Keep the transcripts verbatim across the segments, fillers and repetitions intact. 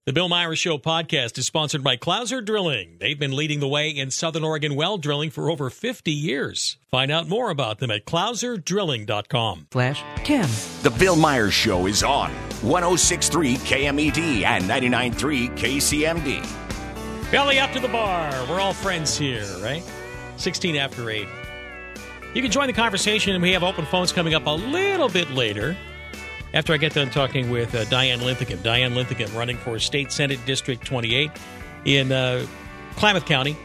The Bill Myers Show podcast is sponsored by Clouser Drilling. They've been leading the way in Southern Oregon well drilling for over fifty years. Find out more about them at clouser drilling dot com. Flash ten. The Bill Myers Show is on one oh six point three K M E D and ninety-nine point three K C M D. Belly up to the bar. We're all friends here, right? sixteen after eight. You can join the conversation, and we have open phones coming up a little bit later. After I get done talking with uh, Diane Linthicum. Diane Linthicum running for State Senate District twenty-eight in uh, Klamath County.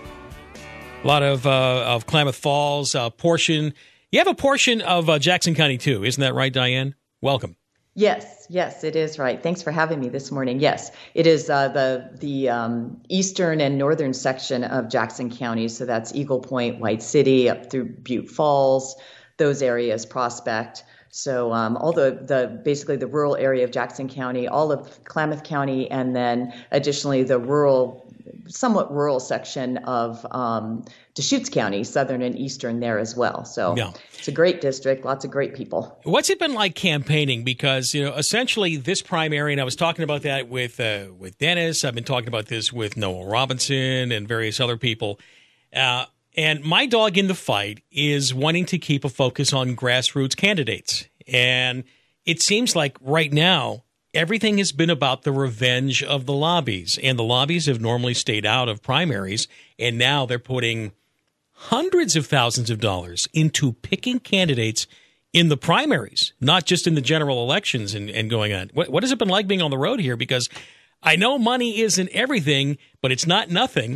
A lot of uh, of Klamath Falls, uh, portion. You have a portion of uh, Jackson County, too. Isn't that right, Diane? Welcome. Yes, yes, it is right. Thanks for having me this morning. Yes, it is uh, the the um, eastern and northern section of Jackson County. So that's Eagle Point, White City, up through Butte Falls, those areas, Prospect. So um, all the, the basically the rural area of Jackson County, all of Klamath County, and then additionally the rural, somewhat rural section of um, Deschutes County, southern and eastern there as well. So yeah. It's a great district, lots of great people. What's it been like campaigning? Because, you know, essentially this primary, and I was talking about that with uh, with Dennis. I've been talking about this with Noel Robinson and various other people. Uh And my dog in the fight is wanting to keep a focus on grassroots candidates. And it seems like right now, everything has been about the revenge of the lobbies. And the lobbies have normally stayed out of primaries. And now they're putting hundreds of thousands of dollars into picking candidates in the primaries, not just in the general elections and, and going on. What, what has it been like being on the road here? Because I know money isn't everything, but it's not nothing.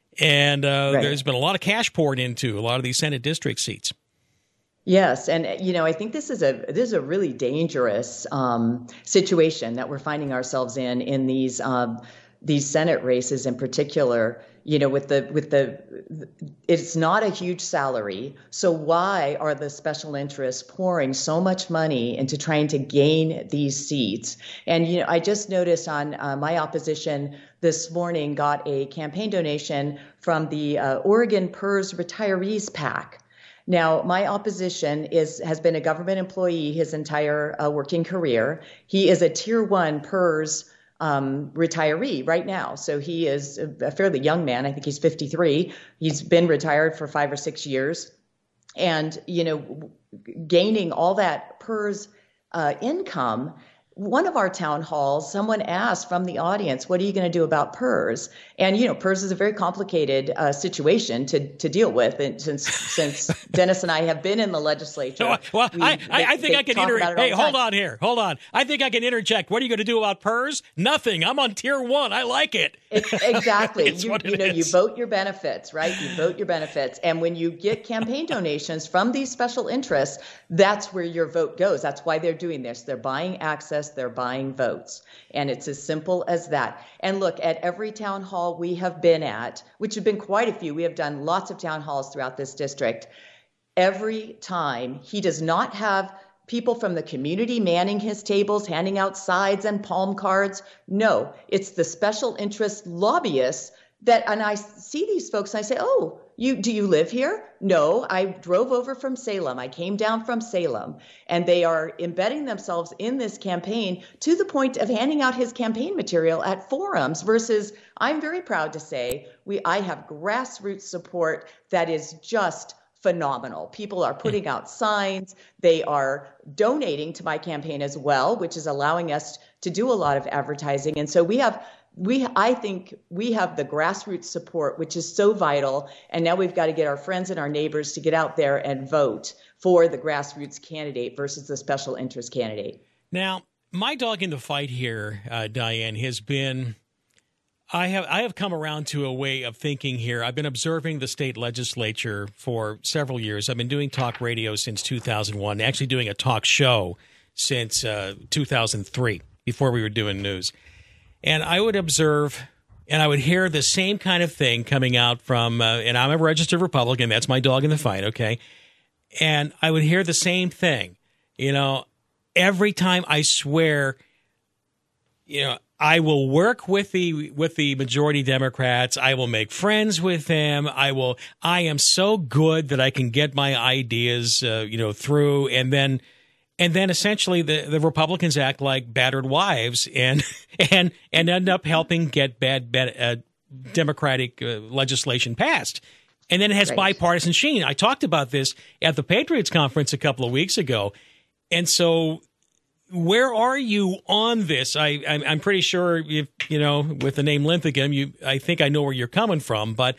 And uh, right. There's been a lot of cash poured into a lot of these Senate district seats. Yes, and you know, I think this is a this is a really dangerous um, situation that we're finding ourselves in in these um, these Senate races in particular. You know, with the with the it's not a huge salary, so why are the special interests pouring so much money into trying to gain these seats? And you know, I just noticed on uh, my opposition this morning got a campaign donation from the uh, Oregon PERS Retirees PAC. Now, my opposition is has been a government employee his entire uh, working career. He is a tier one PERS um, retiree right now. So he is a fairly young man. I think he's fifty-three. He's been retired for five or six years. And, you know, gaining all that PERS uh, income. One of our town halls, someone asked from the audience, what are you going to do about PERS? And, you know, PERS is a very complicated uh, situation to, to deal with. And since since Dennis and I have been in the legislature. Well, well we, I, they, I think I can interject. Hey, hold time. on here. Hold on. I think I can interject. What are you going to do about PERS? Nothing. I'm on tier one. I like it. it exactly. It's you what it you know, is. you vote your benefits, right? You vote your benefits. And when you get campaign donations from these special interests, that's where your vote goes. That's why they're doing this. They're buying access. They're buying votes. And it's as simple as that. And look, at every town hall we have been at, which have been quite a few, we have done lots of town halls throughout this district. Every time he does not have people from the community manning his tables, handing out sides and palm cards. No, it's the special interest lobbyists that, and I see these folks and I say, oh, you, do you live here? No, I drove over from Salem. I came down from Salem. And they are embedding themselves in this campaign to the point of handing out his campaign material at forums versus, I'm very proud to say, we I have grassroots support that is just phenomenal. People are putting out signs. They are donating to my campaign as well, which is allowing us to do a lot of advertising. And so we have We, I think we have the grassroots support, which is so vital. And now we've got to get our friends and our neighbors to get out there and vote for the grassroots candidate versus the special interest candidate. Now, my dog in the fight here, uh, Diane, has been, I have I have come around to a way of thinking here. I've been observing the state legislature for several years. I've been doing talk radio since two thousand one, actually doing a talk show since uh, two thousand three, before we were doing news. And I would observe, and I would hear the same kind of thing coming out from, uh, and I'm a registered Republican, that's my dog in the fight, okay? And I would hear the same thing, you know, every time. I swear, you know, I will work with the with the majority Democrats. I will make friends with them. I will. I am so good that I can get my ideas, uh, you know, through. And then And then essentially the, the Republicans act like battered wives and and and end up helping get bad, bad uh, Democratic uh, legislation passed. And then it has right. bipartisan sheen. I talked about this at the Patriots Conference a couple of weeks ago. And so where are you on this? I, I'm, I'm pretty sure, if, you know, with the name Linthicum, you, I think I know where you're coming from. But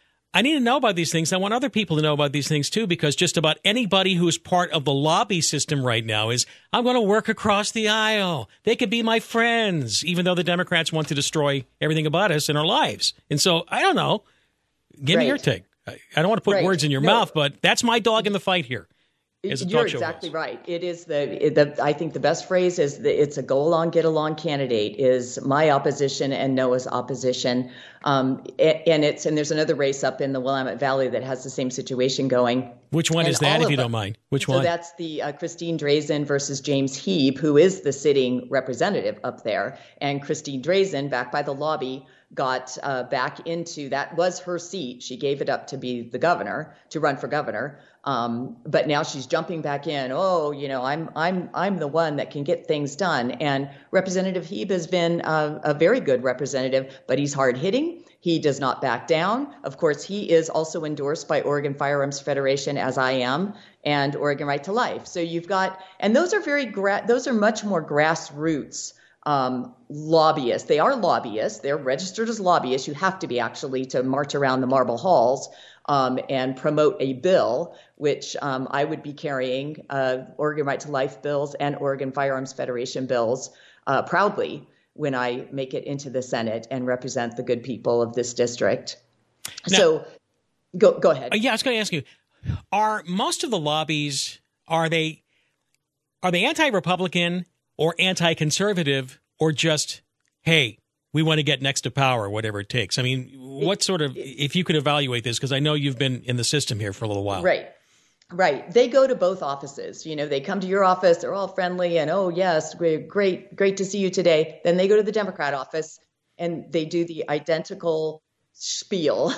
I need to know about these things. I want other people to know about these things, too, because just about anybody who is part of the lobby system right now is, I'm going to work across the aisle. They could be my friends, even though the Democrats want to destroy everything about us in our lives. And so, I don't know. Give right. me your take. I, I don't want to put right. words in your no. mouth, but that's my dog in the fight here. You're exactly was. right. It is the, the, I think the best phrase is that it's a go along, get along candidate is my opposition and Noah's opposition. Um, and it's, and there's another race up in the Willamette Valley that has the same situation going. Which one and is that, if you don't mind? Which so one? So that's the uh, Christine Drazan versus James Heeb, who is the sitting representative up there. And Christine Drazan, back by the lobby, got uh, back into, that was her seat. She gave it up to be the governor, to run for governor. Um, but now she's jumping back in. Oh, you know, I'm I'm I'm the one that can get things done. And Representative Heeb has been a, a very good representative, but he's hard hitting. He does not back down. Of course, he is also endorsed by Oregon Firearms Federation, as I am, and Oregon Right to Life. So you've got, and those are very gra- those are much more grassroots um, lobbyists. They are lobbyists. They're registered as lobbyists. You have to be actually to march around the marble halls um, and promote a bill, which um, I would be carrying uh, Oregon Right to Life bills and Oregon Firearms Federation bills uh, proudly when I make it into the Senate and represent the good people of this district. Now, so go go ahead. Uh, yeah, I was going to ask you, are most of the lobbies, are they are they anti-Republican or anti-conservative, or just, hey, we want to get next to power, whatever it takes? I mean, what sort of, if you could evaluate this, because I know you've been in the system here for a little while. Right. Right. They go to both offices. You know, they come to your office, they're all friendly and, oh, yes, great, great, great to see you today. Then they go to the Democrat office and they do the identical spiel.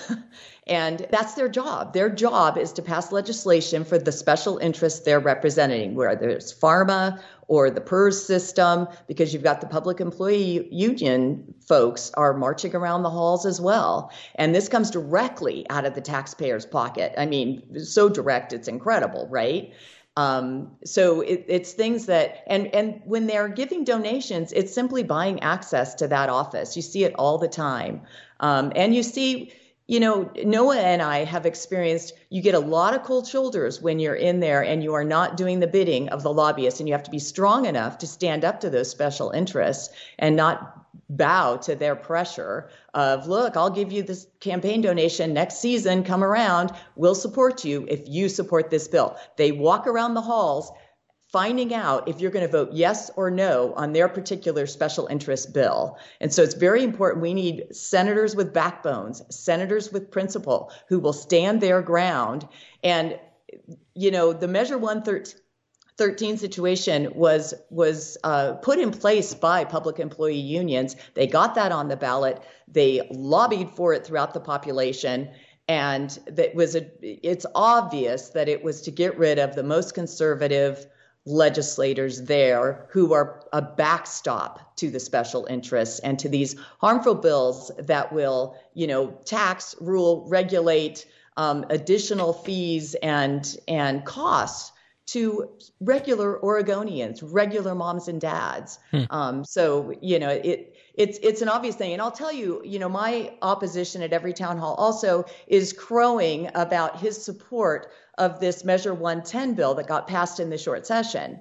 And that's their job. Their job is to pass legislation for the special interests they're representing, whether it's pharma or the P E R S system, because you've got the public employee union folks are marching around the halls as well. And this comes directly out of the taxpayer's pocket. I mean, so direct, it's incredible, right? Um, so it, it's things that, and, and when they're giving donations, it's simply buying access to that office. You see it all the time. Um, and you see, you know, Noah and I have experienced, you get a lot of cold shoulders when you're in there and you are not doing the bidding of the lobbyists, and you have to be strong enough to stand up to those special interests and not bow to their pressure of, look, I'll give you this campaign donation next season, come around, we'll support you if you support this bill. They walk around the halls finding out if you're going to vote yes or no on their particular special interest bill. And so it's very important. We need senators with backbones, senators with principle, who will stand their ground. And, you know, the Measure one thirteen situation was was uh, put in place by public employee unions. They got that on the ballot. They lobbied for it throughout the population. And that was a, it's obvious that it was to get rid of the most conservative legislators there who are a backstop to the special interests and to these harmful bills that will, you know, tax, rule, regulate um, additional fees and and costs to regular Oregonians, regular moms and dads. Hmm. Um, so, you know, it it's it's an obvious thing. And I'll tell you, you know, my opposition at every town hall also is crowing about his support of this Measure one ten bill that got passed in the short session.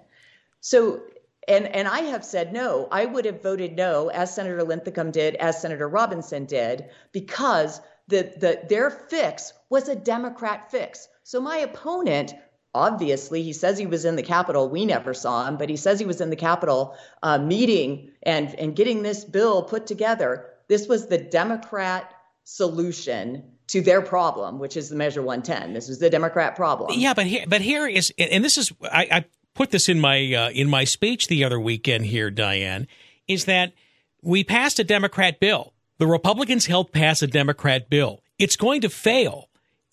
So, and and I have said no. I would have voted no, as Senator Linthicum did, as Senator Robinson did, because the the their fix was a Democrat fix. So my opponent, obviously, he says he was in the Capitol. We never saw him, but he says he was in the Capitol uh, meeting and and getting this bill put together. This was the Democrat solution to their problem, which is the Measure one ten. This was the Democrat problem. Yeah, but here, but here is, and this is, I, I put this in my uh, in my speech the other weekend here, Diane, is that we passed a Democrat bill. The Republicans helped pass a Democrat bill. It's going to fail.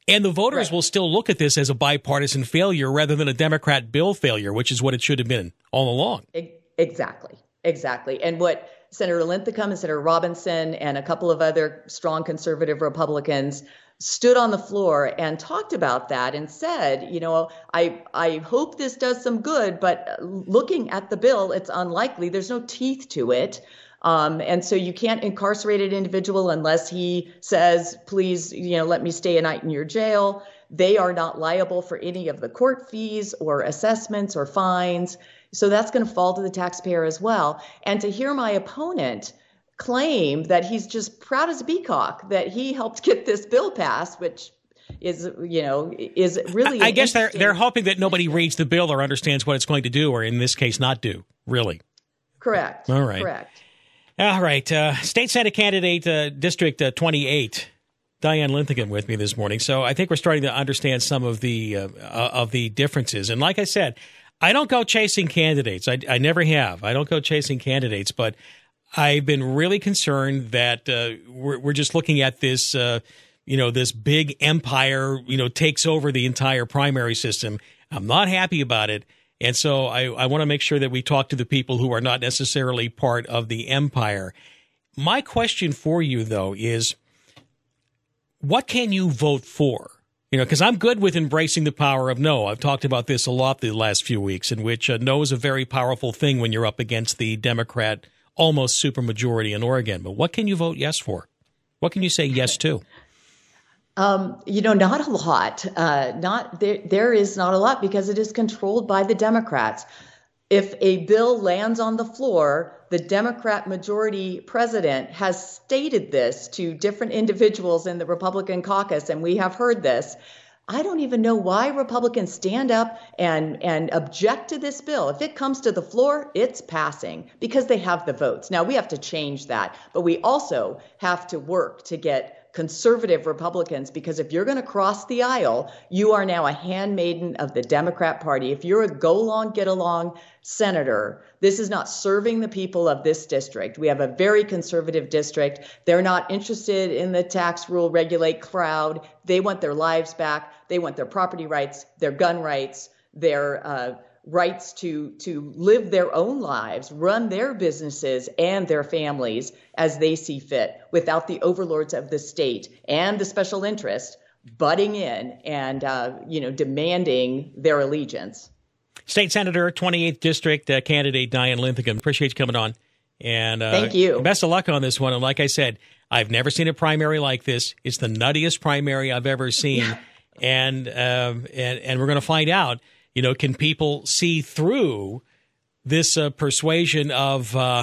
And the voters Right. will still look at this as a bipartisan failure rather than a Democrat bill failure, which is what it should have been all along. Exactly. Exactly. And what Senator Linthicum and Senator Robinson and a couple of other strong conservative Republicans stood on the floor and talked about that and said, you know, I I hope this does some good, but looking at the bill, it's unlikely. There's no teeth to it. Um, and so you can't incarcerate an individual unless he says, please, you know, let me stay a night in your jail. They are not liable for any of the court fees or assessments or fines. So that's going to fall to the taxpayer as well. And to hear my opponent claim that he's just proud as a peacock that he helped get this bill passed, which is, you know, is really. I guess they're they're hoping that nobody reads the bill or understands what it's going to do, or in this case, not do. Really. Correct. All right. Correct. All right. Uh, State Senate candidate, uh, District uh, twenty-eight, Diane Linthicum, with me this morning. So I think we're starting to understand some of the uh, uh, of the differences. And like I said, I don't go chasing candidates. I, I never have. I don't go chasing candidates, but I've been really concerned that uh, we're, we're just looking at this, uh, you know, this big empire, you know, takes over the entire primary system. I'm not happy about it. And so I, I want to make sure that we talk to the people who are not necessarily part of the empire. My question for you, though, is what can you vote for? You know, because I'm good with embracing the power of no. I've talked about this a lot the last few weeks, in which uh, no is a very powerful thing when you're up against the Democrat almost supermajority in Oregon. But what can you vote yes for? What can you say yes to? Um, you know, not a lot. Uh, not there. There is not a lot because it is controlled by the Democrats. If a bill lands on the floor, the Democrat majority president has stated this to different individuals in the Republican caucus, and we have heard this. I don't even know why Republicans stand up and, and object to this bill. If it comes to the floor, it's passing because they have the votes. Now, we have to change that, but we also have to work to get conservative Republicans, because if you're going to cross the aisle, you are now a handmaiden of the Democrat Party. If you're a go along, get along senator, this is not serving the people of this district. We have a very conservative district. They're not interested in the tax rule regulate crowd. They want their lives back. They want their property rights, their gun rights, their uh, rights to to live their own lives, run their businesses and their families as they see fit, without the overlords of the state and the special interest butting in and uh, you know demanding their allegiance. State Senator, twenty-eighth District uh, candidate Diane Linthicum, appreciate you coming on. And uh, thank you. Best of luck on this one. And like I said, I've never seen a primary like this. It's the nuttiest primary I've ever seen, Yeah. and um, and and we're going to find out. You know, can people see through this uh, persuasion of uh,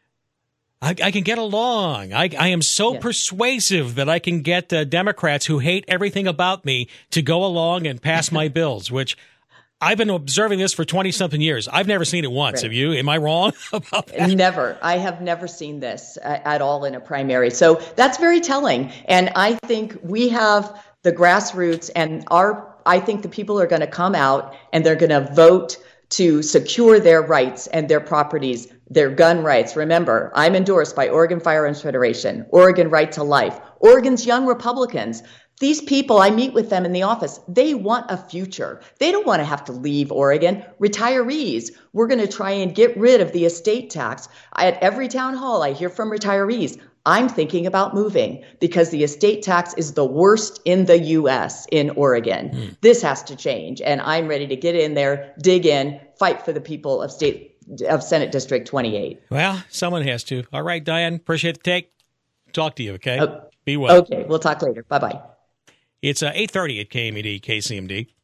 I, I can get along? I, I am so yes. persuasive that I can get uh, Democrats who hate everything about me to go along and pass my bills, which I've been observing this for twenty-something years. I've never seen it once. Right. Have you? Am I wrong about that? Never. I have never seen this uh, at all in a primary. So that's very telling. And I think we have the grassroots, and our I think the people are going to come out and they're going to vote to secure their rights and their properties, their gun rights. Remember, I'm endorsed by Oregon Firearms Federation, Oregon Right to Life, Oregon's Young Republicans. These people, I meet with them in the office. They want a future. They don't want to have to leave Oregon. Retirees, we're going to try and get rid of the estate tax. At every town hall, I hear from retirees, I'm thinking about moving because the estate tax is the worst in the U S in Oregon. Mm. This has to change. And I'm ready to get in there, dig in, fight for the people of state of Senate District twenty-eight. Well, someone has to. All right, Diane, appreciate the take. Talk to you, okay? Oh, Be well. Okay, we'll talk later. Bye-bye. It's uh, eight thirty at K M E D, K C M D.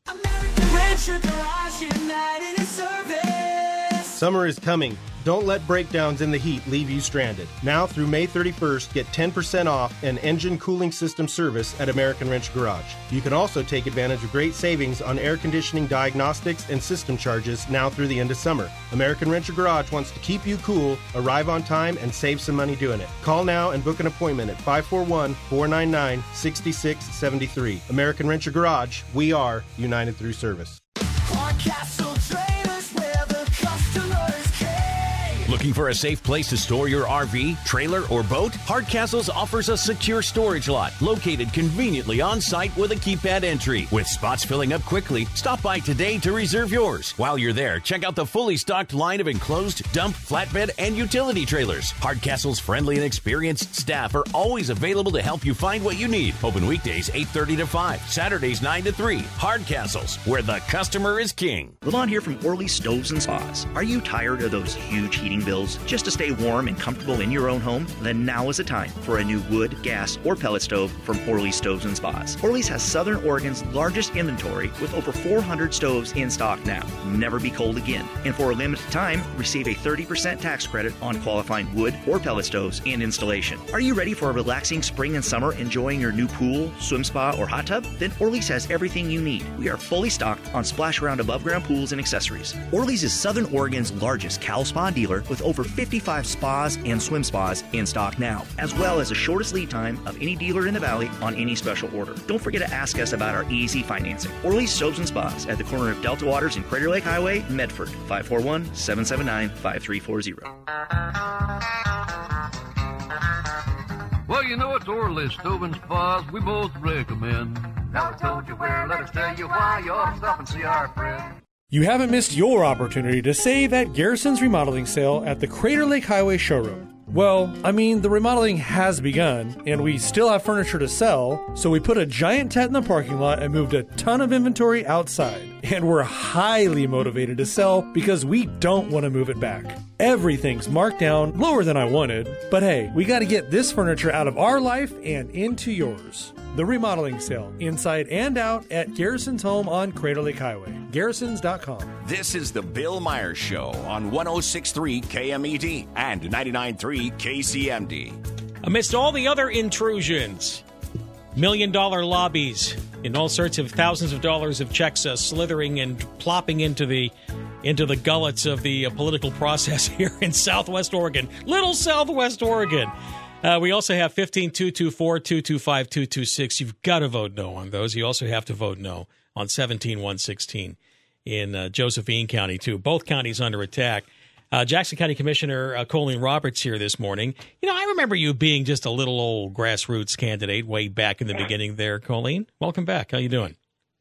Summer is coming. Don't let breakdowns in the heat leave you stranded. Now through May thirty-first, get ten percent off an engine cooling system service at American Wrench Garage. You can also take advantage of great savings on air conditioning diagnostics and system charges now through the end of summer. American Wrench Garage wants to keep you cool, arrive on time, and save some money doing it. Call now and book an appointment at five four one, four nine nine, six six seven three. American Wrench Garage, we are united through service. Looking for a safe place to store your R V, trailer, or boat? Hardcastles offers a secure storage lot located conveniently on site with a keypad entry. With spots filling up quickly, stop by today to reserve yours. While you're there, check out the fully stocked line of enclosed, dump, flatbed, and utility trailers. Hardcastle's friendly and experienced staff are always available to help you find what you need. Open weekdays eight thirty to five, Saturdays nine to three. Hardcastles, where the customer is king. Lamont here from Orly Stoves and Spas. Are you tired of those huge heating bills just to stay warm and comfortable in your own home? Then now is the time for a new wood, gas, or pellet stove from Orly Stoves and Spas. Orly's has Southern Oregon's largest inventory with over four hundred stoves in stock now. Never be cold again. And for a limited time, receive a thirty percent tax credit on qualifying wood or pellet stoves and installation. Are you ready for a relaxing spring and summer enjoying your new pool, swim spa, or hot tub? Then Orly's has everything you need. We are fully stocked on splash around above ground pools and accessories. Orly's is Southern Oregon's largest Cal Spa dealer with over fifty-five spas and swim spas in stock now, as well as the shortest lead time of any dealer in the valley on any special order. Don't forget to ask us about our easy financing. Orly's Stoves and Spas at the corner of Delta Waters and Crater Lake Highway, Medford, five four one, seven seven nine, five three four zero. Well, you know it's Orly Stove and Spas we both recommend. Now I told you where, let us tell you why. You ought to stop and see our friend. You haven't missed your opportunity to save at Garrison's remodeling sale at the Crater Lake Highway showroom. Well, I mean, the remodeling has begun, and we still have furniture to sell, so we put a giant tent in the parking lot and moved a ton of inventory outside. And we're highly motivated to sell because we don't want to move it back. Everything's marked down lower than I wanted, but hey, we got to get this furniture out of our life and into yours. The remodeling sale, inside and out at Garrison's home on Crater Lake Highway. Garrisons dot com. This is the Bill Myers Show on one oh six point three K M E D and ninety-nine point three K C M D. Amidst all the other intrusions, million-dollar lobbies, and all sorts of thousands of dollars of checks uh, slithering and plopping into the into the gullets of the uh, political process here in Southwest Oregon, little Southwest Oregon. Uh, we also have fifteen two two four, two two five, two two six. You've got to vote no on those. You also have to vote no on seventeen one sixteen in uh, Josephine County, too. Both counties under attack. Uh, Jackson County Commissioner uh, Colleen Roberts here this morning. You know, I remember you being just a little old grassroots candidate way back in the beginning there, Colleen. Welcome back. How you doing?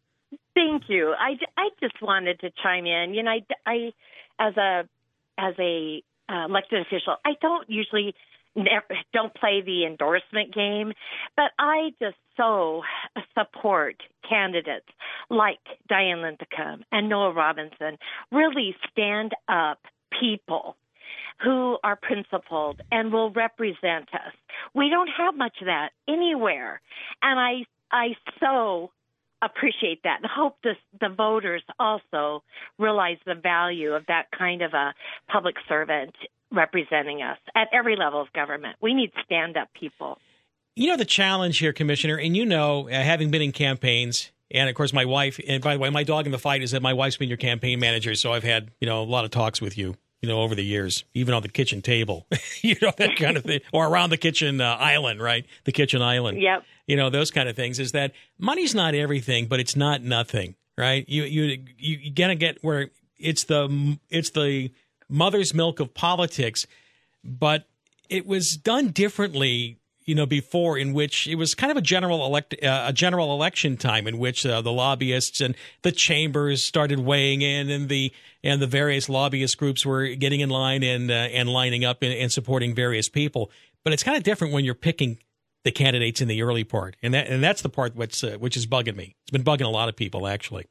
Thank you. I, I just wanted to chime in. You know, I, I as a as a uh, elected official, I don't usually never, don't play the endorsement game, but I just so support candidates like Diane Linthicum and Noah Robinson, really stand up people who are principled and will represent us. We don't have much of that anywhere, and I I so appreciate that and hope this, the voters also realize the value of that kind of a public servant representing us at every level of government. We need stand-up people. You know the challenge here, Commissioner, and you know, uh, having been in campaigns, and of course my wife, and by the way, my dog in the fight is that my wife's been your campaign manager, so I've had, you know, a lot of talks with you, you know, over the years, even on the kitchen table, you know, that kind of thing, or around the kitchen uh, island, right? The kitchen island. Yep. You know, those kind of things, is that money's not everything, but it's not nothing, right? You you you, you gotta get where it's the it's the mother's milk of politics, but it was done differently, you know, before, in which it was kind of a general elect uh, a general election time in which uh, the lobbyists and the chambers started weighing in, and the and the various lobbyist groups were getting in line and uh, and lining up and, and supporting various people. But it's kind of different when you're picking the candidates in the early part, and that and that's the part which uh, which is bugging me. It's been bugging a lot of people, actually.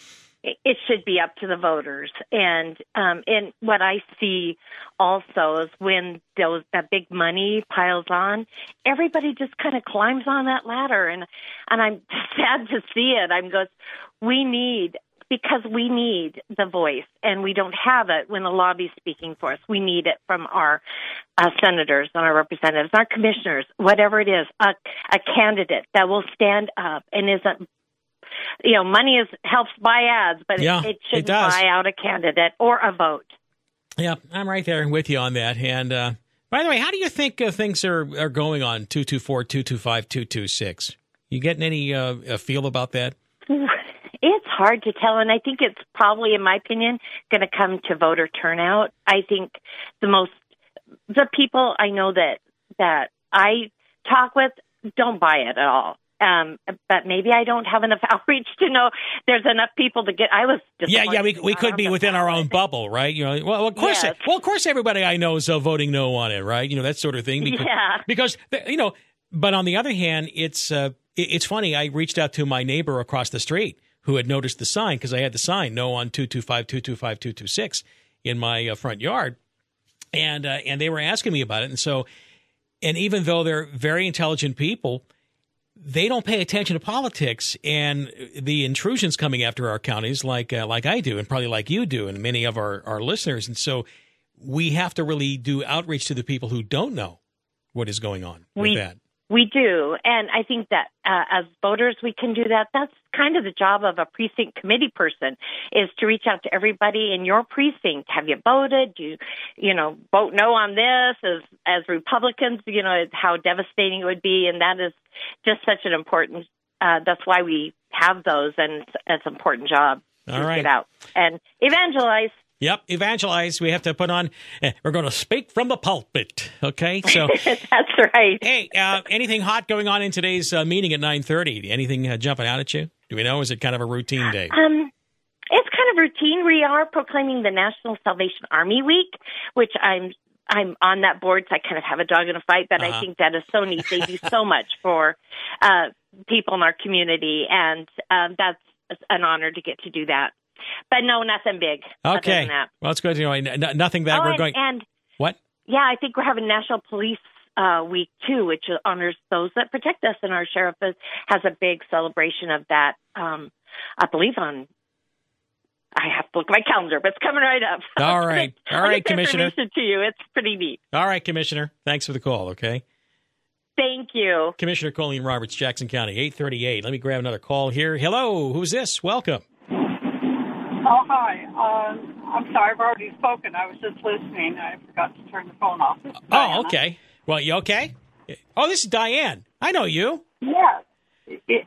It should be up to the voters, and um, and what I see also is when those that big money piles on, everybody just kind of climbs on that ladder, and and I'm sad to see it. I'm goes, we need. Because we need the voice, and we don't have it when the lobby's speaking for us. We need it from our uh, senators and our representatives, our commissioners, whatever it is, a, a candidate that will stand up and isn't, you know, money is helps buy ads, but yeah, it, it shouldn't it does. buy out a candidate or a vote. Yeah, I'm right there with you on that. And uh, by the way, how do you think uh, things are, are going on two two four, two two five, two two six? You getting any uh, a feel about that? It's hard to tell, and I think it's probably, in my opinion, going to come to voter turnout. I think the most, the people I know that that I talk with don't buy it at all. Um, but maybe I don't have enough outreach to know there's enough people to get. I was yeah, yeah. We we could be within our own bubble, right? You know, well, of course, yes. well, of course, everybody I know is uh, voting no on it, right? You know, that sort of thing. Because, yeah. Because you know, but on the other hand, it's uh, it, it's funny. I reached out to my neighbor across the street who had noticed the sign because I had the sign "No on two two five two two five two two six" in my uh, front yard, and uh, and they were asking me about it, and so, and even though they're very intelligent people, they don't pay attention to politics and the intrusions coming after our counties like uh, like I do and probably like you do and many of our, our listeners. And so we have to really do outreach to the people who don't know what is going on with we, that. We do. And I think that uh, as voters, we can do that. That's kind of the job of a precinct committee person, is to reach out to everybody in your precinct. Have you voted? Do you, you know, vote no on this? As, as Republicans, you know, how devastating it would be. And that is just such an important, uh, that's why we have those. And it's, it's an important job All to right. get out and evangelize. Yep, evangelize. We have to put on, eh, we're going to speak from the pulpit, okay? So that's right. Hey, uh, anything hot going on in today's uh, meeting at nine thirty? Anything uh, jumping out at you? Do we know? Is it kind of a routine day? Um, it's kind of routine. We are proclaiming the National Salvation Army Week, which I'm I'm on that board, so I kind of have a dog in a fight, but uh-huh. I think that is so neat. They do so much for uh, people in our community, and um, that's an honor to get to do that. But no, nothing big. Okay. Well, it's good to know. N- nothing that oh, we're and, going. And what? Yeah, I think we're having National Police uh, Week too, which honors those that protect us. And our sheriff is, has a big celebration of that. Um, I believe on. I have to look at my calendar, but it's coming right up. All right, all I'll right, get Commissioner. Information to you, it's pretty neat. All right, Commissioner. Thanks for the call. Okay. Thank you, Commissioner Colleen Roberts, Jackson County, eight thirty-eight. Let me grab another call here. Hello, who's this? Welcome. Oh, hi. Um, I'm sorry, I've already spoken. I was just listening. I forgot to turn the phone off. Oh, okay. Well, you okay? Oh, this is Diane. I know you. Yes. It,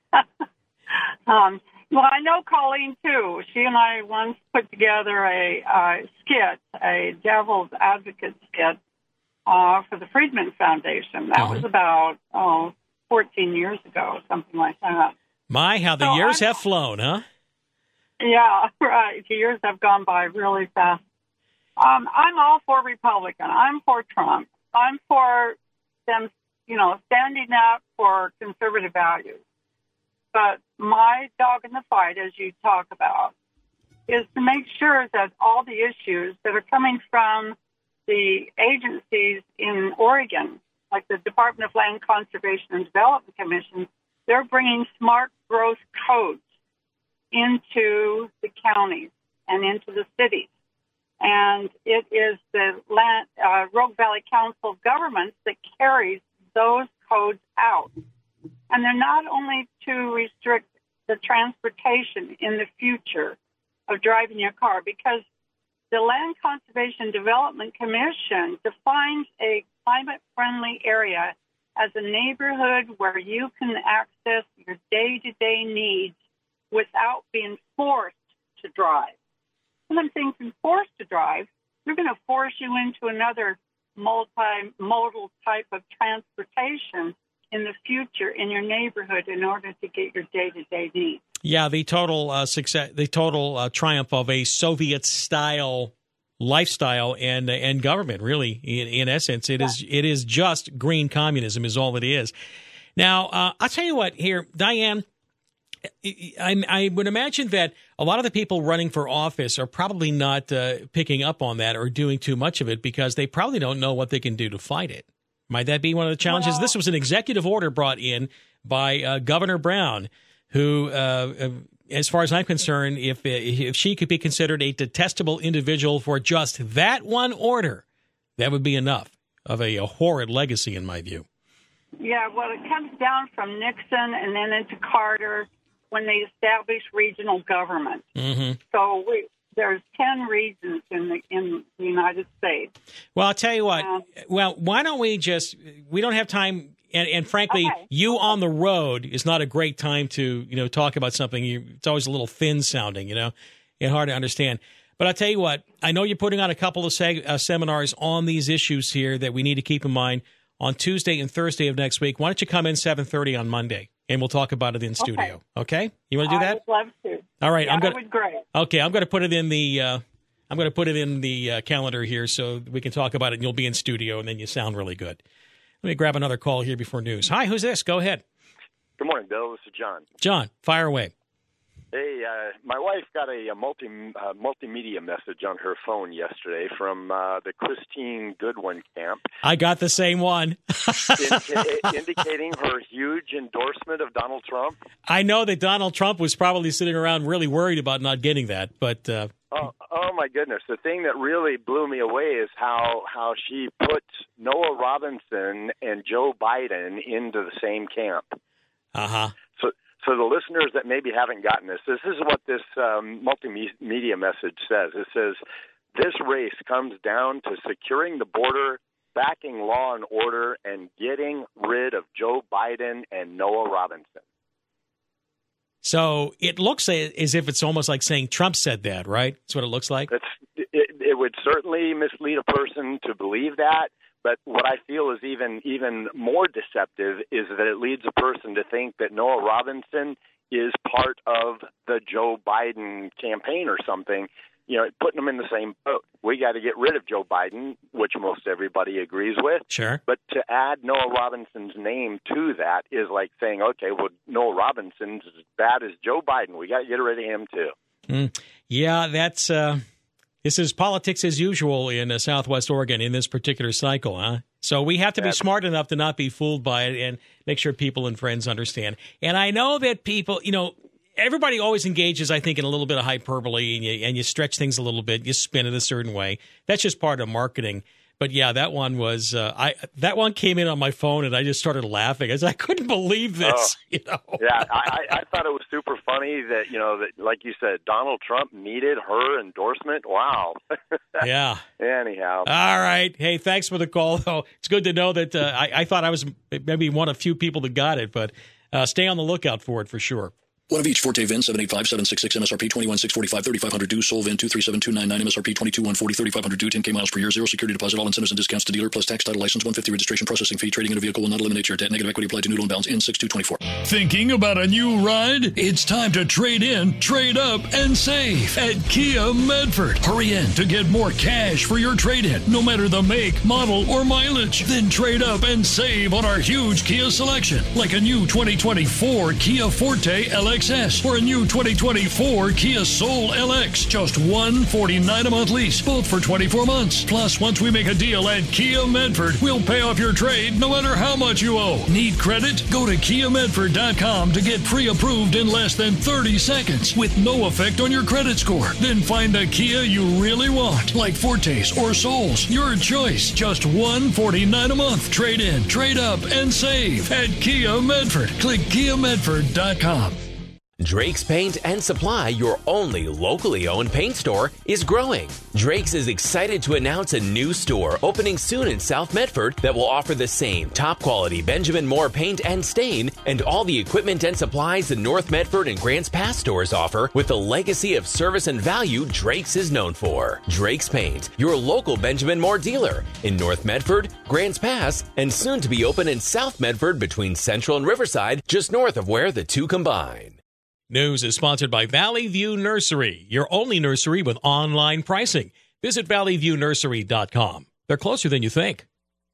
um, well, I know Colleen, too. She and I once put together a uh, skit, a Devil's Advocate skit uh, for the Friedman Foundation. That uh-huh. was about, oh, fourteen years ago, something like that. My, how the so years I'm, have flown, huh? Yeah, right. The years have gone by really fast. Um, I'm all for Republican. I'm for Trump. I'm for them, you know, standing up for conservative values. But my dog in the fight, as you talk about, is to make sure that all the issues that are coming from the agencies in Oregon, like the Department of Land Conservation and Development Commission, they're bringing smart growth codes into the counties and into the cities. And it is the land, uh, Rogue Valley Council of Governments that carries those codes out. And they're not only to restrict the transportation in the future of driving your car, because the Land Conservation Development Commission defines a climate-friendly area as a neighborhood where you can access your day-to-day needs without being forced to drive. And I'm thinking forced to drive, they're going to force you into another multimodal type of transportation in the future in your neighborhood in order to get your day-to-day needs. Yeah, the total uh, success, the total uh, triumph of a Soviet-style lifestyle and uh, and government. Really, in, in essence, it yeah. is it is just green communism, is all it is. Now, uh, I'll tell you what. Here, Diane, I, I would imagine that a lot of the people running for office are probably not uh, picking up on that or doing too much of it because they probably don't know what they can do to fight it. Might that be one of the challenges? Well, this was an executive order brought in by uh, Governor Brown, who, uh, as far as I'm concerned, if if she could be considered a detestable individual for just that one order, that would be enough of a, a horrid legacy, in my view. Yeah, well, it comes down from Nixon and then into Carter when they established regional government. Mm-hmm. So we, there's ten regions in the in the United States. Well, I'll tell you what. Um, well, why don't we just – we don't have time And and frankly, Okay. you on the road is not a great time to, you know, talk about something. You, it's always a little thin sounding, you know, and hard to understand. But I'll tell you what, I know you're putting on a couple of seg- uh, seminars on these issues here that we need to keep in mind on Tuesday and Thursday of next week. Why don't you come in seven thirty on Monday, and we'll talk about it in studio. Okay? You want to do I that? would love to. All right. Yeah, I'm that gonna, would be great. Okay, I'm going to put it in the uh, I'm going to put it in the uh, calendar here so we can talk about it, and you'll be in studio, and then you sound really good. Let me grab another call here before news. Hi, who's this? Go ahead. Good morning, Bill. This is John. John, fire away. Hey, uh, my wife got a, a multi uh, multimedia message on her phone yesterday from uh, the Christine Goodwin camp. I got the same one. indica- indicating her huge endorsement of Donald Trump. I know that Donald Trump was probably sitting around really worried about not getting that, but uh, Oh, oh my goodness! The thing that really blew me away is how how she put Noah Robinson and Joe Biden into the same camp. uh huh. So, so the listeners that maybe haven't gotten this, this is what this um, multimedia message says. It says, this race comes down to securing the border, backing law and order, and getting rid of Joe Biden and Noah Robinson. So it looks as if it's almost like saying Trump said that, right? That's what it looks like. It's, it, it would certainly mislead a person to believe that. But what I feel is even even more deceptive is that it leads a person to think that Noah Robinson is part of the Joe Biden campaign or something, you know, putting them in the same boat. We got to get rid of Joe Biden, which most everybody agrees with. Sure. But to add Noah Robinson's name to that is like saying, okay, well, Noah Robinson's as bad as Joe Biden. We got to get rid of him, too. Mm. Yeah, that's uh, this is politics as usual in uh, Southwest Oregon in this particular cycle, huh? So we have to be That's- smart enough to not be fooled by it and make sure people and friends understand. And I know that people, you know, everybody always engages, I think, in a little bit of hyperbole, and you, and you stretch things a little bit, you spin it a certain way. That's just part of marketing. But yeah, that one was uh, I. That one came in on my phone, and I just started laughing. I, said, I couldn't believe this. Oh, you know? yeah, I, I thought it was super funny that, you know, that like you said, Donald Trump needed her endorsement. Wow. Yeah. Anyhow. All right. Hey, thanks for the call, though. It's good to know that uh, I, I thought I was maybe one of few people that got it, but uh, stay on the lookout for it for sure. One of each. Forte V I N, seven eight five seven six six, M S R P twenty-one six forty-five, thirty-five hundred due. Sol V I N, two three seven two nine nine, M S R P twenty-two one forty, thirty-five hundred due, ten K miles per year, zero security deposit, all incentives and discounts to dealer, plus tax, title, license, one hundred fifty registration, processing fee. Trading in a vehicle will not eliminate your debt. Negative equity applied to new loan balance in six two twenty-four. Thinking about a new ride? It's time to trade in, trade up, and save at Kia Medford. Hurry in to get more cash for your trade-in, no matter the make, model, or mileage. Then trade up and save on our huge Kia selection, like a new twenty twenty-four Kia Forte L X S or a new twenty twenty-four Kia Soul L X. Just one hundred forty-nine dollars a month lease, both for twenty-four months. Plus, once we make a deal at Kia Medford, we'll pay off your trade no matter how much you owe. Need credit? Go to Kia Medford dot com to get pre-approved in less than thirty seconds with no effect on your credit score. Then find the Kia you really want, like Fortes or Souls. Your choice. Just one hundred forty-nine dollars a month. Trade in, trade up, and save at Kia Medford. Click Kia Medford dot com. Drake's Paint and Supply, your only locally owned paint store, is growing. Drake's is excited to announce a new store opening soon in South Medford that will offer the same top-quality Benjamin Moore paint and stain and all the equipment and supplies the North Medford and Grants Pass stores offer with the legacy of service and value Drake's is known for. Drake's Paint, your local Benjamin Moore dealer in North Medford, Grants Pass, and soon to be open in South Medford between Central and Riverside, just north of where the two combine. News is sponsored by Valley View Nursery, your only nursery with online pricing. Visit valley view nursery dot com. They're closer than you think.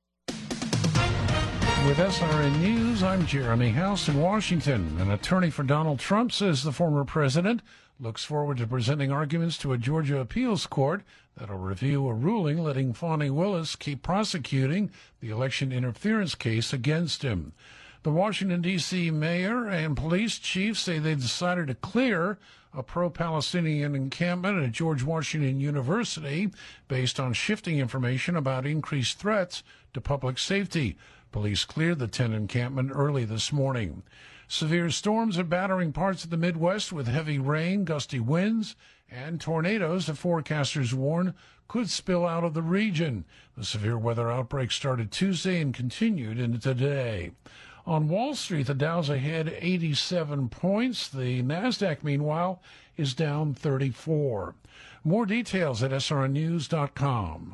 With S R N News, I'm Jeremy House in Washington. An attorney for Donald Trump says the former president looks forward to presenting arguments to a Georgia appeals court that'll review a ruling letting Fani Willis keep prosecuting the election interference case against him. The Washington, D C mayor and police chief say they decided to clear a pro-Palestinian encampment at George Washington University based on shifting information about increased threats to public safety. Police cleared the tent encampment early this morning. Severe storms are battering parts of the Midwest with heavy rain, gusty winds, and tornadoes, the forecasters warn, could spill out of the region. The severe weather outbreak started Tuesday and continued into today. On Wall Street, the Dow's ahead eighty-seven points. The NASDAQ, meanwhile, is down thirty-four. More details at S R N news dot com.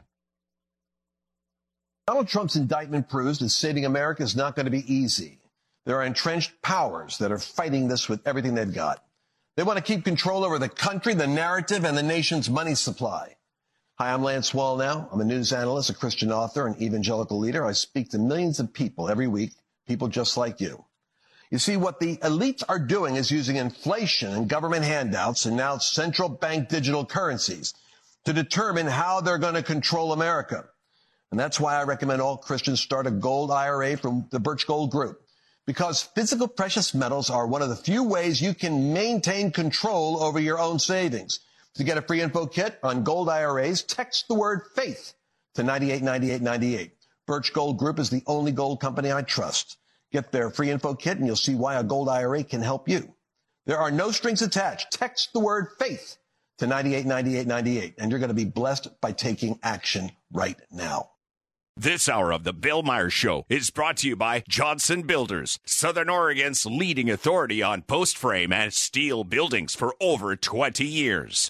Donald Trump's indictment proves that saving America is not going to be easy. There are entrenched powers that are fighting this with everything they've got. They want to keep control over the country, the narrative, and the nation's money supply. Hi, I'm Lance Wallnau. I'm a news analyst, a Christian author, an evangelical leader. I speak to millions of people every week, people just like you. You see, what the elites are doing is using inflation and government handouts and now central bank digital currencies to determine how they're going to control America. And that's why I recommend all Christians start a gold I R A from the Birch Gold Group. Because physical precious metals are one of the few ways you can maintain control over your own savings. To get a free info kit on gold I R As, text the word faith to ninety-eight ninety-eight ninety-eight. Birch Gold Group is the only gold company I trust. Get their free info kit and you'll see why a gold I R A can help you. There are no strings attached. Text the word faith to ninety-eight ninety-eight ninety-eight, and you're going to be blessed by taking action right now. This hour of the Bill Myers Show is brought to you by Johnson Builders, Southern Oregon's leading authority on post frame and steel buildings for over twenty years.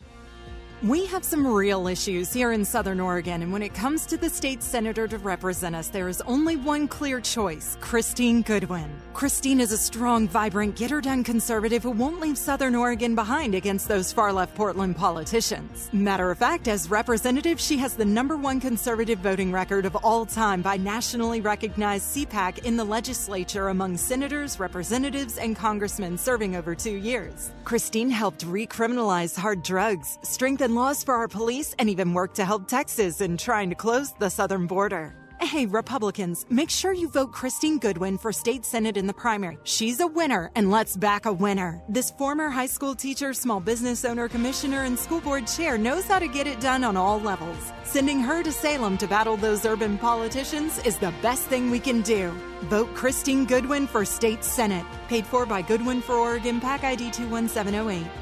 We have some real issues here in Southern Oregon, and when it comes to the state senator to represent us, there is only one clear choice, Christine Goodwin. Christine is a strong, vibrant, get-her-done conservative who won't leave Southern Oregon behind against those far-left Portland politicians. Matter of fact, as representative, she has the number one conservative voting record of all time by nationally recognized C PAC in the legislature among senators, representatives, and congressmen serving over two years. Christine helped recriminalize hard drugs, strengthen laws for our police, and even worked to help Texas in trying to close the southern border. Hey, Republicans, make sure you vote Christine Goodwin for state senate in the primary. She's a winner, and let's back a winner. This former high school teacher, small business owner, commissioner, and school board chair knows how to get it done on all levels. Sending her to Salem to battle those urban politicians is the best thing we can do. Vote Christine Goodwin for state senate. Paid for by Goodwin for Oregon, PAC I D two one seven oh eight.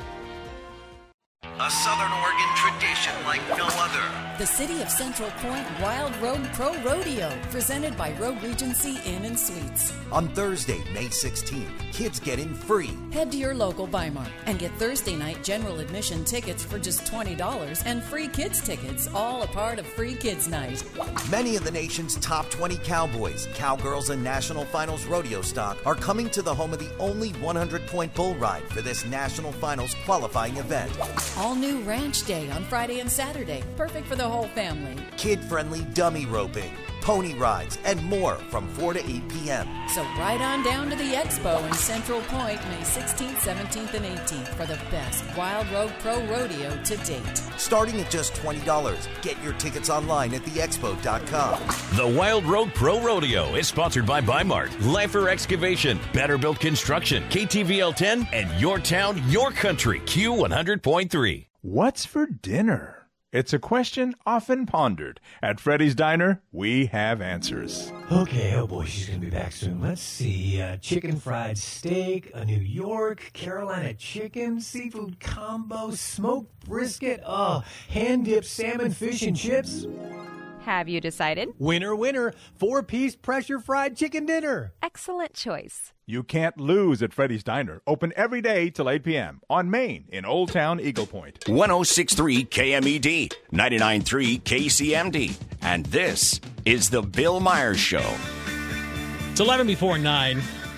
A Southern Oregon tradition like no other. The City of Central Point Wild Road Pro Rodeo, presented by Road Regency Inn and Suites. On Thursday, May sixteenth, kids get in free. Head to your local Weimar and get Thursday night general admission tickets for just twenty dollars and free kids tickets, all a part of Free Kids Night. Many of the nation's top twenty cowboys, cowgirls, and national finals rodeo stock are coming to the home of the only one hundred point bull ride for this national finals qualifying event. All new Ranch Day on Friday and Saturday, perfect for the whole family. Kid-friendly dummy roping, pony rides, and more from four to eight p.m. So ride on down to the Expo in Central Point, May sixteenth, seventeenth, and eighteenth for the best Wild Road Pro Rodeo to date. Starting at just twenty dollars. Get your tickets online at the expo dot com. The Wild Road Pro Rodeo is sponsored by Bimart, Lifer Excavation, Better Built Construction, K T V L ten, and Your Town, Your Country, Q one hundred point three. What's for dinner? It's a question often pondered. At Freddy's Diner, we have answers. Okay, oh boy, she's going to be back soon. Let's see. Uh, chicken fried steak, a New York, Carolina chicken, seafood combo, smoked brisket, oh, hand-dipped salmon, fish, and chips. Have you decided? Winner, winner, four-piece pressure-fried chicken dinner. Excellent choice. You can't lose at Freddy's Diner. Open every day till eight p.m. on Main in Old Town Eagle Point. one oh six point three K M E D, ninety-nine point three K C M D. And this is the Bill Myers Show. It's eleven before nine.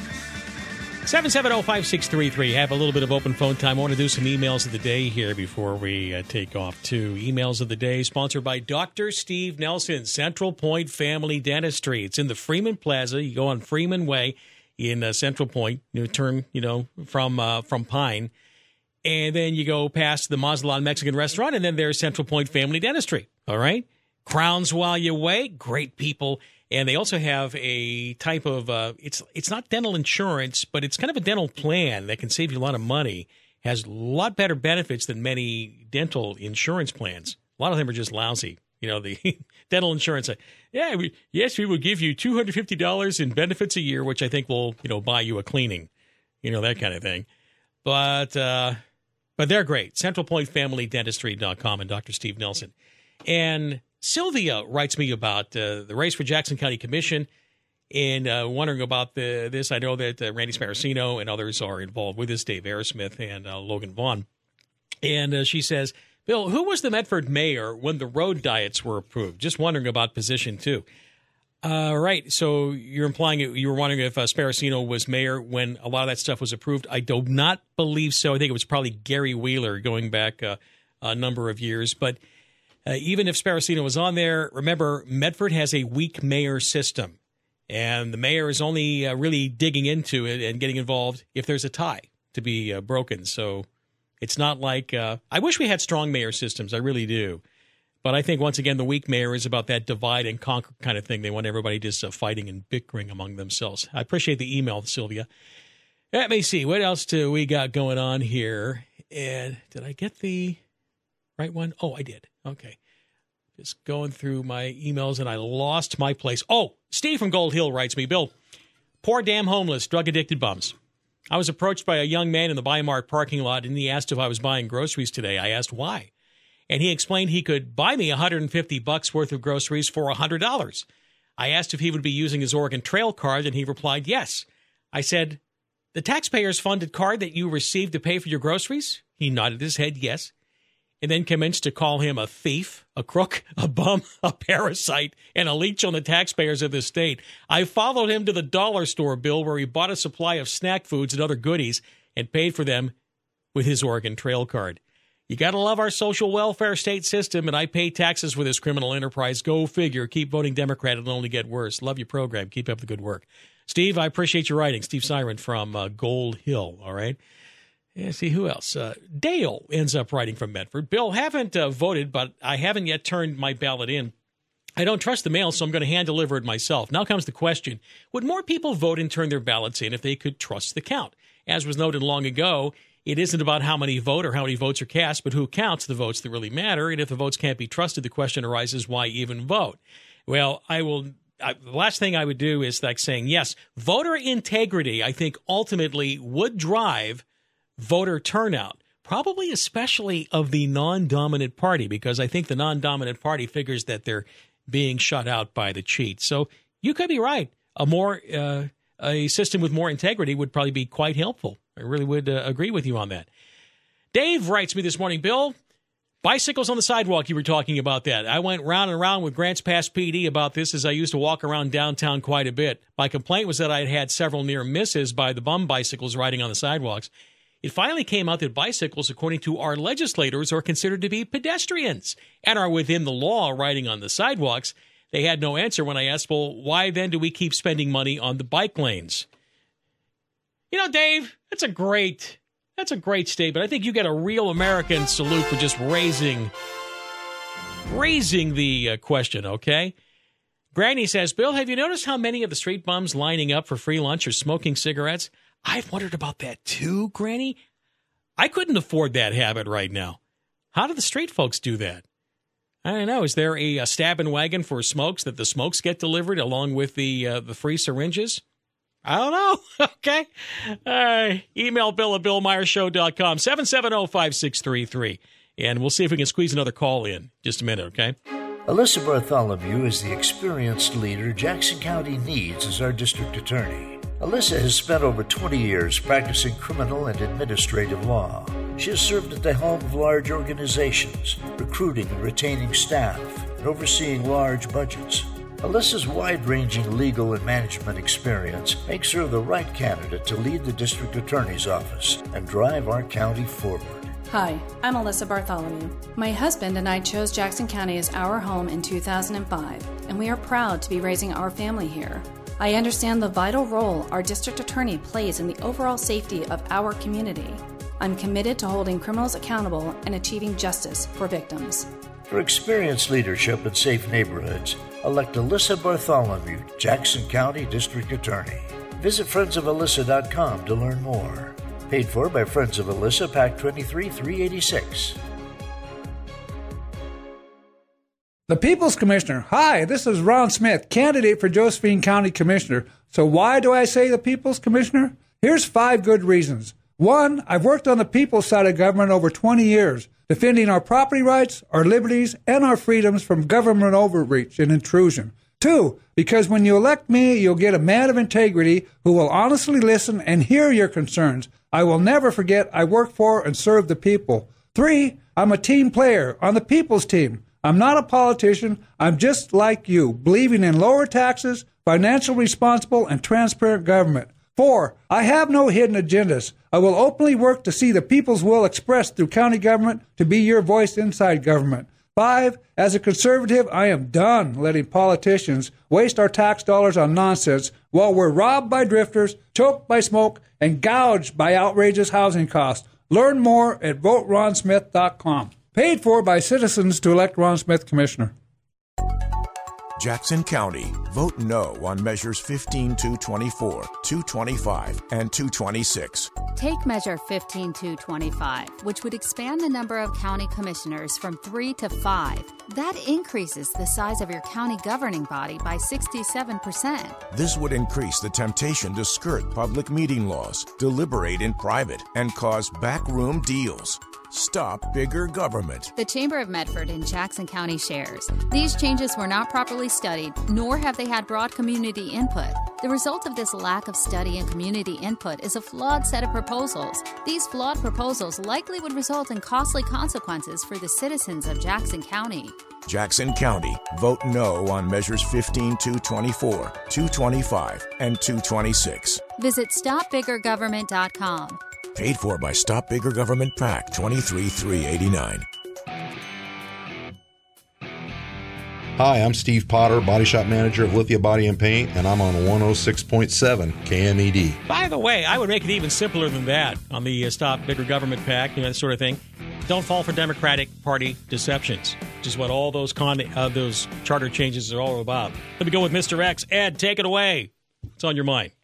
seven seven zero, five six three three. Have a little bit of open phone time. I want to do some emails of the day here before we uh, take off, too. Emails of the day sponsored by Doctor Steve Nelson, Central Point Family Dentistry. It's in the Freeman Plaza. You go on Freeman Way in uh, Central Point. You turn, you know, from uh, from Pine. And then you go past the Mazatlan Mexican restaurant, and then there's Central Point Family Dentistry. All right? Crowns while you wait. Great people. And they also have a type of, uh, it's it's not dental insurance, but it's kind of a dental plan that can save you a lot of money. Has a lot better benefits than many dental insurance plans. A lot of them are just lousy. You know, the dental insurance, Yeah, we, yes, we will give you two hundred fifty dollars in benefits a year, which I think will, you know, buy you a cleaning, you know, that kind of thing. But uh, but they're great. central point family dentistry dot com and Doctor Steve Nelson. And Sylvia writes me about uh, the race for Jackson County Commission and uh, wondering about the, this. I know that uh, Randy Sparacino and others are involved with this, Dave Aerosmith and uh, Logan Vaughn. And uh, she says, Bill, who was the Medford mayor when the road diets were approved? Just wondering about position two. Uh, right. So you're implying you were wondering if uh, Sparacino was mayor when a lot of that stuff was approved. I do not believe so. I think it was probably Gary Wheeler going back uh, a number of years. But uh, even if Sparacino was on there, remember, Medford has a weak mayor system. And the mayor is only uh, really digging into it and getting involved if there's a tie to be uh, broken. So it's not like uh, – I wish we had strong mayor systems. I really do. But I think, once again, the weak mayor is about that divide and conquer kind of thing. They want everybody just uh, fighting and bickering among themselves. I appreciate the email, Sylvia. Let me see. What else do we got going on here? And did I get the right one? Oh, I did. Okay. Just going through my emails, and I lost my place. Oh, Steve from Gold Hill writes me, Bill, poor damn homeless, drug-addicted bums. I was approached by a young man in the Bi-Mart parking lot, and he asked if I was buying groceries today. I asked why. And he explained he could buy me one hundred fifty bucks worth of groceries for one hundred dollars. I asked if he would be using his Oregon Trail card, and he replied yes. I said, the taxpayers funded card that you received to pay for your groceries? He nodded his head yes, and then commenced to call him a thief, a crook, a bum, a parasite, and a leech on the taxpayers of the state. I followed him to the dollar store, Bill, where he bought a supply of snack foods and other goodies and paid for them with his Oregon Trail card. You got to love our social welfare state system, and I pay taxes with this criminal enterprise. Go figure. Keep voting Democrat. It'll only get worse. Love your program. Keep up the good work. Steve, I appreciate your writing. Steve Siren from uh, Gold Hill, all right? Yeah, see, who else? Uh, Dale ends up writing from Medford. Bill, haven't uh, voted, but I haven't yet turned my ballot in. I don't trust the mail, so I'm going to hand deliver it myself. Now comes the question, would more people vote and turn their ballots in if they could trust the count? As was noted long ago, it isn't about how many vote or how many votes are cast, but who counts the votes that really matter. And if the votes can't be trusted, the question arises, why even vote? Well, I will. I, the last thing I would do is like saying, yes, voter integrity, I think, ultimately would drive voter turnout, probably especially of the non-dominant party, because I think the non-dominant party figures that they're being shut out by the cheat. So you could be right. A more uh, a system with more integrity would probably be quite helpful. I really would uh, agree with you on that. Dave writes me this morning, Bill, bicycles on the sidewalk, you were talking about that. I went round and round with Grants Pass P D about this as I used to walk around downtown quite a bit. My complaint was that I had had several near misses by the bum bicycles riding on the sidewalks. It finally came out that bicycles, according to our legislators, are considered to be pedestrians and are within the law riding on the sidewalks. They had no answer when I asked, well, why then do we keep spending money on the bike lanes? You know, Dave, that's a great, that's a great statement. I think you get a real American salute for just raising, raising the uh, question, okay? Granny says, Bill, have you noticed how many of the street bums lining up for free lunch are smoking cigarettes? I've wondered about that too, Granny. I couldn't afford that habit right now. How do the street folks do that? I don't know. Is there a, a stabbing wagon for smokes that the smokes get delivered along with the uh, the free syringes? I don't know. Okay. Uh, email Bill at bill meyer show dot com, seven seven zero, five six three three. And we'll see if we can squeeze another call in. Just a minute, okay? Alyssa Bartholomew is the experienced leader Jackson County needs as our district attorney. Alyssa has spent over twenty years practicing criminal and administrative law. She has served at the helm of large organizations, recruiting and retaining staff, and overseeing large budgets. Alyssa's wide-ranging legal and management experience makes her the right candidate to lead the district attorney's office and drive our county forward. Hi, I'm Alyssa Bartholomew. My husband and I chose Jackson County as our home in two thousand five, and we are proud to be raising our family here. I understand the vital role our district attorney plays in the overall safety of our community. I'm committed to holding criminals accountable and achieving justice for victims. For experienced leadership in safe neighborhoods, elect Alyssa Bartholomew, Jackson County District Attorney. Visit friends of alyssa dot com to learn more. Paid for by Friends of Alyssa, Pac twenty-three, three eighty-six. The People's Commissioner. Hi, this is Ron Smith, candidate for Josephine County Commissioner. So why do I say the People's Commissioner? Here's five good reasons. One, I've worked on the people's side of government over twenty years, defending our property rights, our liberties, and our freedoms from government overreach and intrusion. Two, because when you elect me, you'll get a man of integrity who will honestly listen and hear your concerns. I will never forget I work for and serve the people. Three, I'm a team player on the people's team. I'm not a politician. I'm just like you, believing in lower taxes, financial responsible, and transparent government. Four, I have no hidden agendas. I will openly work to see the people's will expressed through county government to be your voice inside government. Five, as a conservative, I am done letting politicians waste our tax dollars on nonsense while we're robbed by drifters, choked by smoke, and gouged by outrageous housing costs. Learn more at vote ron smith dot com. Paid for by citizens to elect Ron Smith Commissioner. Jackson County. Vote no on Measures fifteen two twenty-four, two twenty-five, and two twenty-six. Take Measure fifteen two twenty-five, which would expand the number of county commissioners from three to five. That increases the size of your county governing body by sixty-seven percent. This would increase the temptation to skirt public meeting laws, deliberate in private, and cause backroom deals. Stop bigger government. The Chamber of Medford and Jackson County shares. These changes were not properly studied, nor have they had broad community input. The result of this lack of study and community input is a flawed set of proposals. These flawed proposals likely would result in costly consequences for the citizens of Jackson County. Jackson County. Vote no on Measures fifteen two twenty-four, two twenty-five, and two twenty-six. Visit stop bigger government dot com. Paid for by Stop Bigger Government PAC twenty-three three eighty-nine. Hi, I'm Steve Potter, Body Shop Manager of Lithia Body and Paint, and I'm on one oh six point seven K M E D. By the way, I would make it even simpler than that on the uh, Stop Bigger Government PAC, you know, that sort of thing. Don't fall for Democratic Party deceptions, which is what all those con- uh, those charter changes are all about. Let me go with Mister X. Ed, take it away. What's on your mind?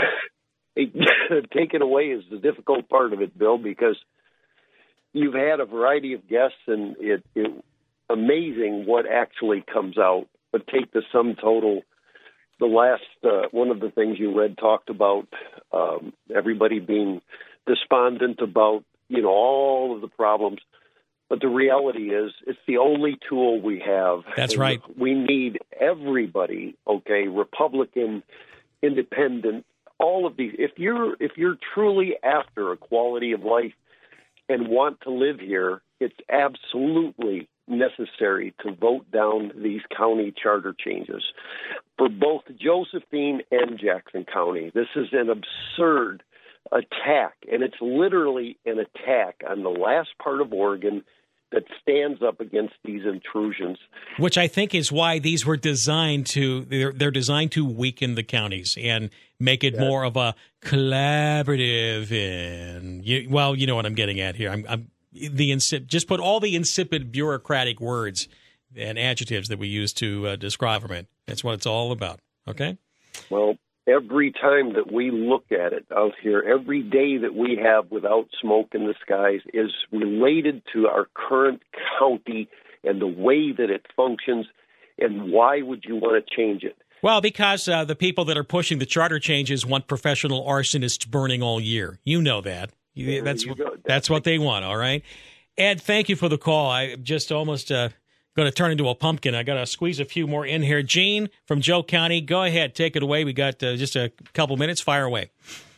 Take it away is the difficult part of it, Bill, because you've had a variety of guests, and it, it amazing what actually comes out. But take the sum total. The last uh, one of the things you read talked about um, everybody being despondent about you know all of the problems. But the reality is, it's the only tool we have. That's right. We need everybody. Okay, Republican, Independent. All of these, if you're if you're truly after a quality of life and want to live here, it's absolutely necessary to vote down these county charter changes for both Josephine and Jackson County. This is an absurd attack, and it's literally an attack on the last part of Oregon that stands up against these intrusions. Which I think is why these were designed to, they're, they're designed to weaken the counties and make it yeah. more of a collaborative and, you, well, you know what I'm getting at here. I'm, I'm the insip, just put all the insipid bureaucratic words and adjectives that we use to uh, describe government. That's what it's all about, okay? Well, every time that we look at it out here, every day that we have without smoke in the skies is related to our current county and the way that it functions, and why would you want to change it? Well, because uh, the people that are pushing the charter changes want professional arsonists burning all year. You know that. You, that's, you that's that's what they want, all right? Ed, thank you for the call. I just almost... Uh, going to turn into a pumpkin. I got to squeeze a few more in here. Gene from Joe County, go ahead. Take it away. We got uh, just a couple minutes. Fire away.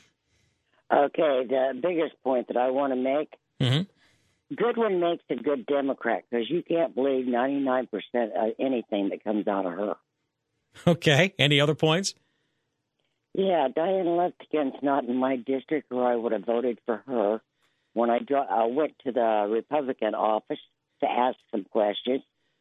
Okay, the biggest point that I want to make, mm-hmm. Goodwin makes a good Democrat because you can't believe ninety-nine percent of anything that comes out of her. Okay. Any other points? Yeah, Diane Lufkin's not in my district, or I would have voted for her. When I, dro- I went to the Republican office to ask some questions,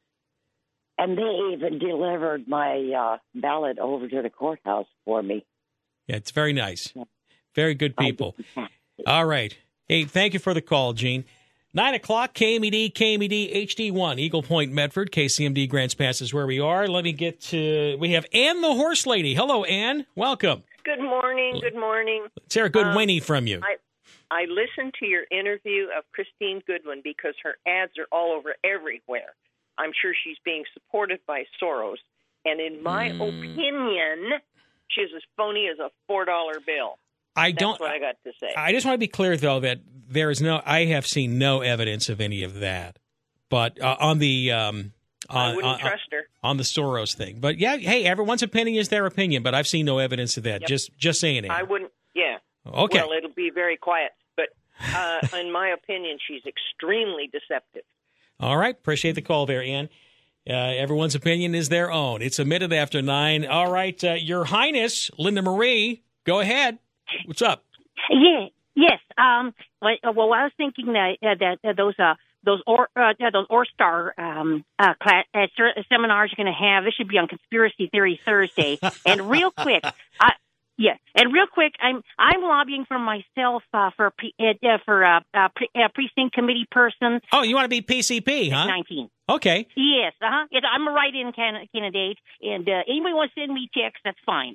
and they even delivered my uh, ballot over to the courthouse for me. Yeah, it's very nice. Very good people. All right. Hey, thank you for the call, Gene. Nine o'clock, K M E D, K M E D, H D one, Eagle Point, Medford, K C M D Grants Pass is where we are. Let me get to, we have Ann the Horse Lady. Hello, Ann. Welcome. Good morning. Good morning. Let's hear a good um, whinny from you. I, I listened to your interview of Christine Goodwin because her ads are all over everywhere. I'm sure she's being supported by Soros. And in my Mm. opinion, she's as phony as a four dollar bill. I That's don't. what I got to say. I just want to be clear, though, that there is no. I have seen no evidence of any of that. But uh, on the um, on, I wouldn't on, trust her. on the Soros thing. But yeah, hey, everyone's opinion is their opinion. But I've seen no evidence of that. Yep. Just just saying it. I wouldn't. Yeah. Okay. Well, it'll be very quiet. But uh, in my opinion, she's extremely deceptive. All right. Appreciate the call there, Ann. Uh, everyone's opinion is their own. It's a minute after nine. All right. Uh, Your Highness, Linda Marie, go ahead. What's up? Yeah. Yes. Um. Well, well I was thinking that uh, that uh, those uh those or uh, those Orstar um uh, class, uh seminars you're going to have. This should be on Conspiracy Theory Thursday. And real quick, I. Yeah, and real quick, I'm I'm lobbying for myself uh, for pre, uh, for uh, uh, pre, uh, precinct committee person. Oh, you want to be P C P, huh? Nineteen. Okay. Yes, uh huh. I'm a write-in can- candidate, and uh, anybody wants to send me checks, that's fine.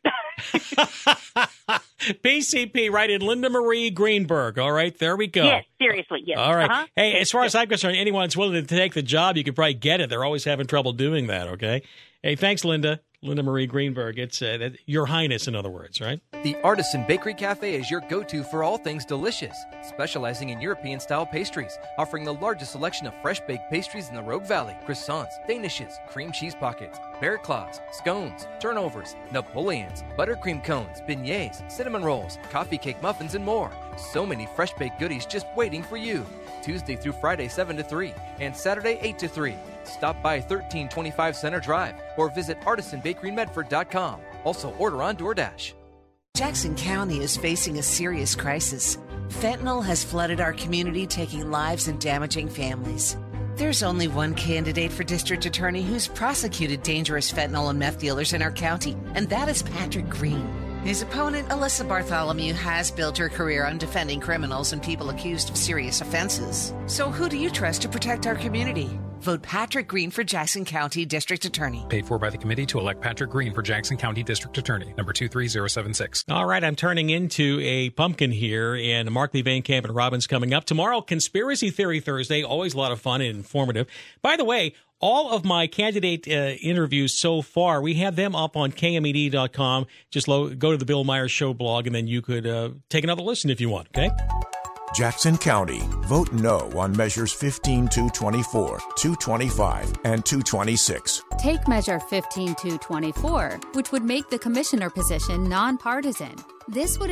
P C P, right in Linda Marie Greenberg. All right, there we go. Yes, seriously, yes. All right. Uh-huh. Hey, as far as I'm concerned, anyone that's willing to take the job, you could probably get it. They're always having trouble doing that. Okay. Hey, thanks, Linda. Linda Marie Greenberg. It's uh, that, Your Highness, in other words, right? The Artisan Bakery Cafe is your go-to for all things delicious, specializing in European-style pastries, offering the largest selection of fresh-baked pastries in the Rogue Valley, croissants, danishes, cream cheese pockets, bear claws, scones, turnovers, Napoleons, buttercream cones, beignets, cinnamon rolls, coffee cake muffins, and more. So many fresh-baked goodies just waiting for you. Tuesday through Friday, seven to three, and Saturday, eight to three. Stop by thirteen twenty-five Center Drive or visit artisan bakery medford dot com. Also, order on DoorDash. Jackson County is facing a serious crisis. Fentanyl has flooded our community, taking lives and damaging families. There's only one candidate for district attorney who's prosecuted dangerous fentanyl and meth dealers in our county, and that is Patrick Green. His opponent, Alyssa Bartholomew, has built her career on defending criminals and people accused of serious offenses. So who do you trust to protect our community? Vote Patrick Green for Jackson County District Attorney. Paid for by the committee to elect Patrick Green for Jackson County District Attorney, number two three zero seven six. All right, I'm turning into a pumpkin here, and Markley, Van Camp, and Robbins coming up. Tomorrow, Conspiracy Theory Thursday, always a lot of fun and informative. By the way, all of my candidate uh, interviews so far, we have them up on K M E D dot com. Just lo- go to the Bill Myers Show blog, and then you could uh, take another listen if you want, okay? Jackson County. Vote no on measures fifteen two twenty-four, two twenty-five, and two twenty-six. Take Measure fifteen two twenty-four, which would make the commissioner position nonpartisan. This would